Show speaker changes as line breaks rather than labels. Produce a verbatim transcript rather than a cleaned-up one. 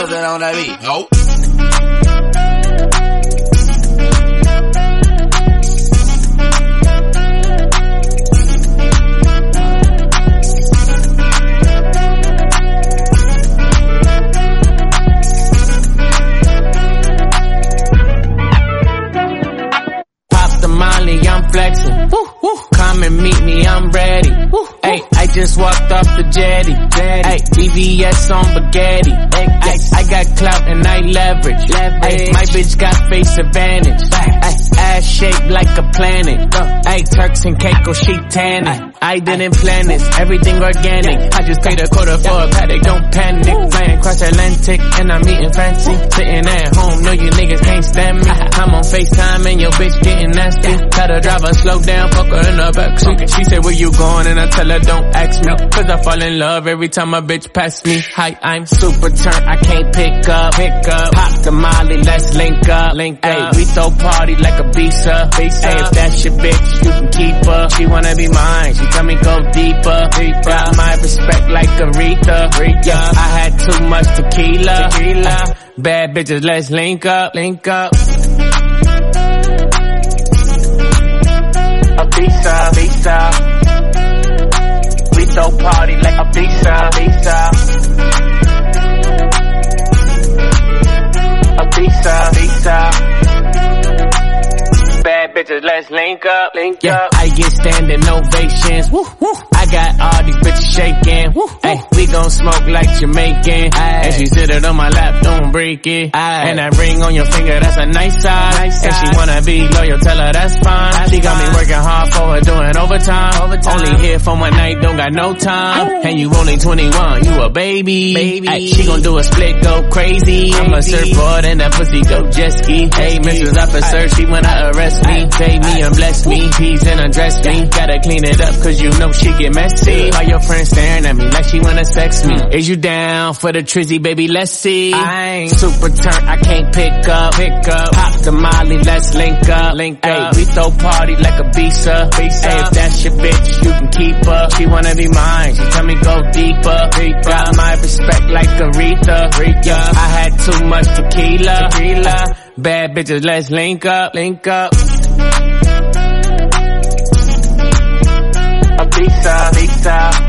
Something on that beat.
Nope.
I'm flexing. Woo, woo. Come and meet me, I'm ready. Hey, I just walked off the jetty. Hey, B V S on spaghetti. Ay, I got clout and I leverage. Ay, my bitch got face advantage. Ay, ass shaped like a planet. Ay, Turks and Caicos, she tanning. I didn't plan this, everything organic. I just paid a quarter for a paddock, don't panic. Flying across Atlantic and I'm eating fancy. Sitting at home, know you niggas can't stand me. I'm on FaceTime and your bitch getting nasty. Tell the driver slow down, fuck her in the backseat. She said where you going and I tell her don't ask me. Cause I fall in love every time a bitch pass me. Hi, I'm super turned, I can't pick up. Pick up, pop the Molly, let's link up. Link up. Ay, we throw party like a visa. Visa. Ay, if that's your bitch, you can keep her. She wanna be mine, she tell me go deeper. Deeper. Got my respect like Aretha. Aretha. Yeah, I had too much tequila. Tequila. Bad bitches, let's link up. Link up. A visa, visa. We throw party like a visa, visa. A visa, visa. Bad bitches, let's link up, link yeah, up. I get standing ovations. Woo, woo. I got all these bitches shaking. Woo, hey, we gon' smoke like Jamaican. Aye. And she sit it on my lap, don't break it. Aye. And that ring on your finger, that's a nice size. Nice and size. She wanna be loyal, tell her that's fine. That's she got fine. Me working hard for her, doing overtime. overtime. Only here for one night, don't got no time. Ooh. And you only twenty-one, you a baby. baby. Ay, she gon' do a split, go crazy. crazy. I'm a surfboard and that pussy go jet ski. Hey, Missus Officer, she wanna arrest me, pay me and bless me, tease and undress me. Gotta clean it up cause you know she get messy. All your friends staring at me like she wanna sex me. Is you down for the trizzy, baby? Let's see. I ain't super turned, I can't pick up. Pick up, pop the Molly, let's link up. Link up. Ay, we throw party like a visa. Visa. Ay, if that's your bitch, you can keep her. She wanna be mine, she tell me go deeper. deeper. Got my respect like Aretha. Aretha. Yeah, I had too much tequila. Tequila. Bad bitches, let's link up. Link up. A visa, visa.